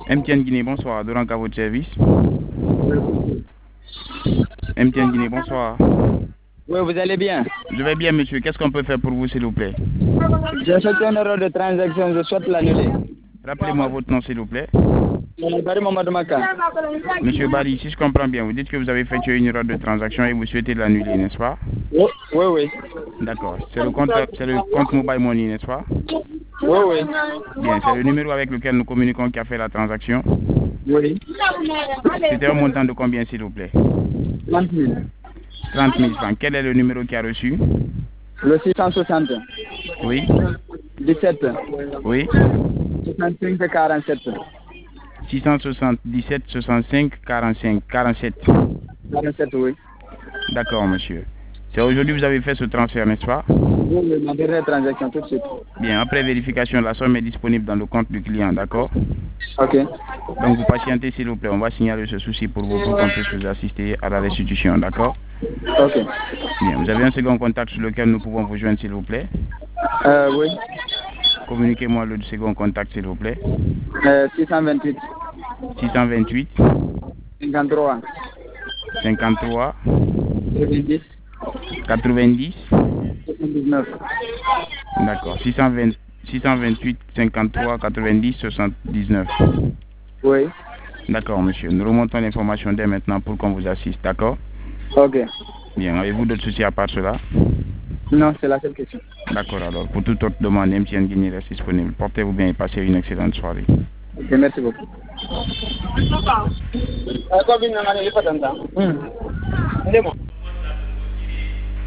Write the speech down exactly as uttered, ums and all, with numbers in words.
M T N Guinée, bonsoir. Dorank à votre service. M T N Guinée, bonsoir. Oui, vous allez bien? Je vais bien, monsieur. Qu'est-ce qu'on peut faire pour vous, s'il vous plaît? J'ai fait une erreur de transaction, je souhaite l'annuler. Rappelez-moi votre nom, s'il vous plaît. Bari Mamadou Maka. Monsieur Bari, si je comprends bien, vous dites que vous avez fait une erreur de transaction et vous souhaitez l'annuler, n'est-ce pas? Oui, oui, oui. D'accord. C'est le compte, c'est le compte Mobile Money, n'est-ce pas? Oui, oui. Bien, c'est le numéro avec lequel nous communiquons qui a fait la transaction. Oui. C'était un montant de combien, s'il vous plaît? trente mille. trente mille francs. Quel est le numéro qui a reçu? Le six cent soixante. Oui. dix-sept. Oui. soixante-cinq quarante-sept. six cent soixante-dix-sept soixante-cinq quarante-cinq quarante-sept. quarante-sept, oui. D'accord, monsieur. C'est aujourd'hui que vous avez fait ce transfert, n'est-ce pas? Oui, ma dernière transaction, tout de suite. Bien, après vérification, la somme est disponible dans le compte du client, d'accord? Ok. Donc, vous patientez, s'il vous plaît. On va signaler ce souci pour vous, pour qu'on puisse vous assister à la restitution, d'accord? Ok. Bien, vous avez un second contact sur lequel nous pouvons vous joindre, s'il vous plaît? Euh, oui. Communiquez-moi le second contact, s'il vous plaît. Euh, six cent vingt-huit. six cent vingt-huit. cinquante-trois. cinquante-trois. quatre-vingt-dix. quatre-vingt-dix. soixante-dix-neuf. D'accord. six cent vingt, six cent vingt-huit, cinquante-trois, quatre-vingt-dix, soixante-dix-neuf. Oui. D'accord, monsieur. Nous remontons l'information dès maintenant pour qu'on vous assiste, d'accord? Ok. Bien. Avez-vous d'autres soucis à part cela? Non, c'est la seule question. D'accord, alors. Pour toute autre demande, M T N Guinée reste disponible. Portez-vous bien et passez une excellente soirée. Ok, merci beaucoup. Hmm.